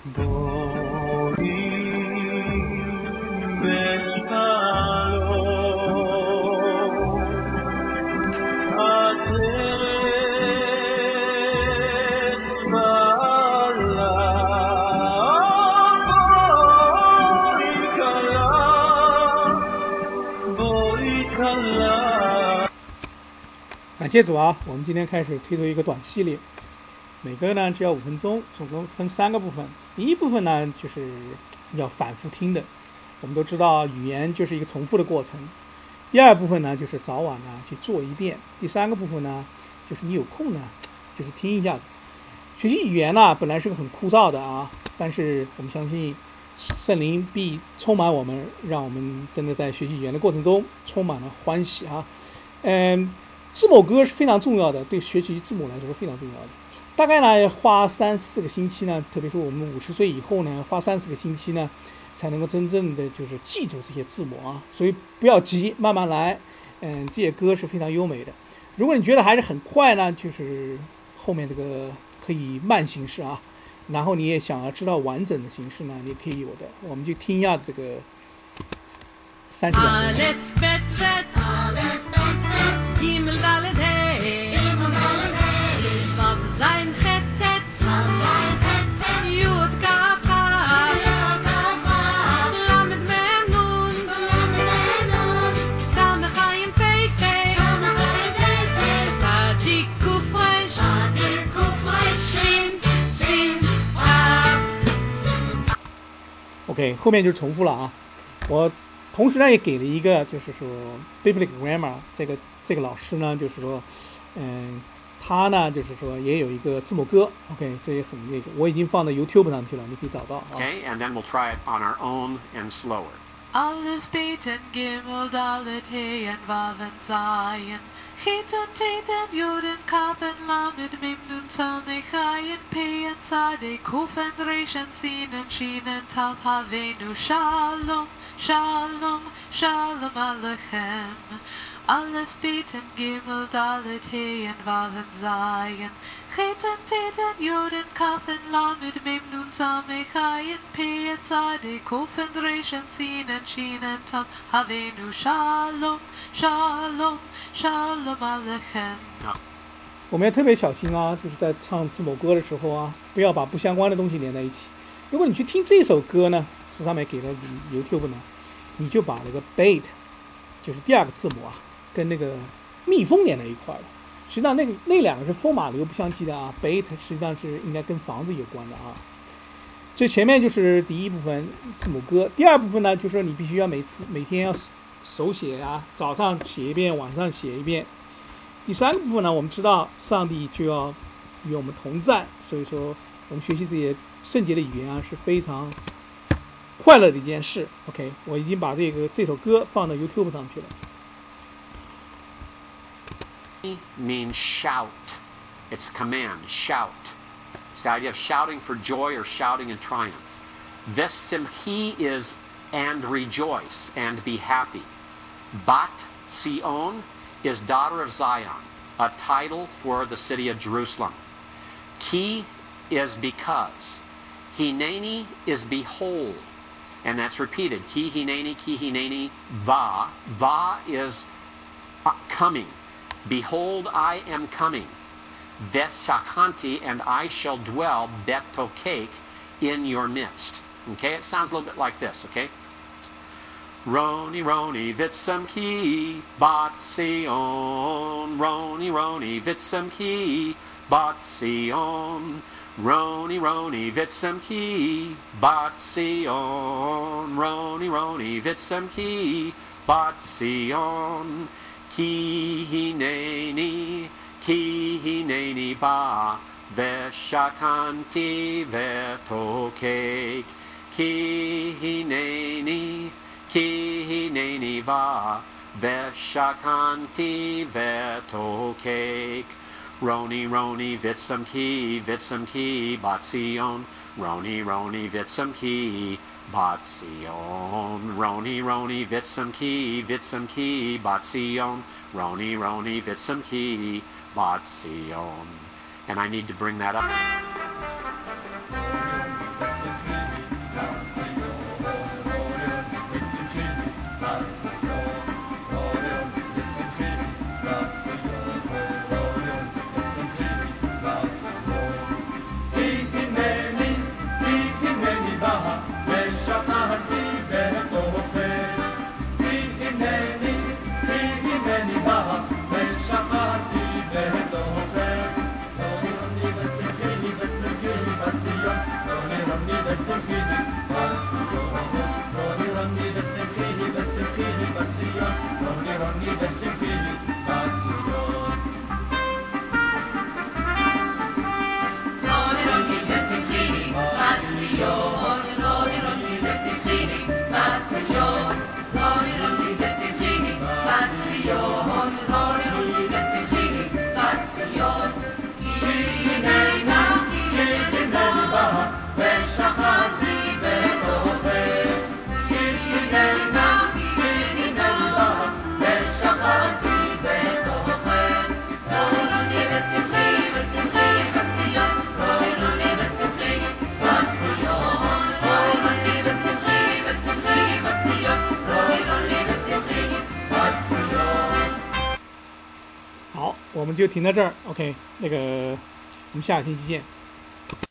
感谢主啊！我们今天开始推出一个短系列，每个呢只要5分钟，总共分3个部分。第一部分呢就是要反复听的，我们都知道语言就是一个重复的过程。第二部分呢就是早晚呢去做一遍。第3个部分呢就是你有空呢就是听一下子。学习语言呢本来是个很枯燥的啊，但是我们相信圣灵必充满我们，让我们真的在学习语言的过程中充满了欢喜啊。字母歌是非常重要的，对学习字母来说是非常重要的。大概呢花3-4个星期呢，特别是我们50岁以后呢，花3-4个星期呢，才能够真正的就是记住这些字母啊。所以不要急，慢慢来。这些歌是非常优美的。如果你觉得还是很快呢，就是后面这个可以慢形式啊。然后你也想要知道完整的形式呢，你可以有的。我们就听一下这个30秒。OK， 后面就重复了啊。我同时呢也给了一个，就是说 Biblical Grammar 这个老师呢，就是说，他呢就是说也有一个字母歌 ，OK， 这也很那个，我已经放到 YouTube 上去了，你可以找到啊。 Okay, and then we'll try it on our own and slower. Aleph, Bet, and Gimel, Dalet, He, and Vav, and Zayin. Chet, and Tet, and Yod, and Kaf, and Lamed, Mem, Nun, Samech, Ayin, Pe, and Tzaddik, Kuf, and Resh, and Sin, and Shin, and Tav, Havenu, Shalom, Shalom, Shalom Alechem. Aleph, Bet, and Gimel, Dalet, He, and Vav, and Zayin. Chet, and Tet, and Yod, and Kaf, and Lamed, Mem, Nun, Samech, Ayin, Pe, and Tzaddik, Kuf, and Resh, and Sin, and Shin, and Tav, Havenu, Shalom, Shalom, Shalom Alechem。 我们要特别小心啊，就是在唱字母歌的时候啊，不要把不相关的东西连在一起。如果你去听这首歌呢，这上面给了 YouTube 呢，你就把那个 bait， 就是第2个字母啊，跟那个蜜蜂连在一块了。实际上那2个是风马牛不相及的啊 ，bait 实际上是应该跟房子有关的啊。这前面就是第一部分字母歌，第2部分呢，就是你必须要每天要手写啊，早上写一遍，晚上写一遍。第3部分呢，我们知道上帝就要与我们同在，所以说我们学习这些圣洁的语言啊是非常快乐的一件事。OK， 我已经把这首歌放到 YouTube 上去了。 Means shout. It's a command, shout. It's the idea of shouting for joy or shouting in triumph. This simchi is and rejoice and be happy. Bat Zion is daughter of Zion, a title for the city of Jerusalem. Ki is because. Hineni is behold, and that's repeated. Ki hineni, va. Va is coming. Behold, I am coming. Vesakanti, and I shall dwell, betokek, in your midst. Okay, it sounds a little bit like this, okay? Roni, Roni, Vitsamki, Bat Sion. Roni, Roni, Vitsamki, Bat Sion. Roni, Roni, Vitsamki, Bat Sion. Roni, Roni, Vitsamki, Bat Sion. Ki hineni ba, veshakanti vetokek. Ki hineni va, veshakanti vetokek. Roni, Roni, Vitsamki, Bat Sion. Roni, Roni, Vitsamki, Bat Sion. Roni, Roni, Vitsamki, Bat Sion. Roni, Roni, Vitsamki, Bat Sion. And I need to bring that up. 我们就停到这儿。OK，那个我们下个星期见。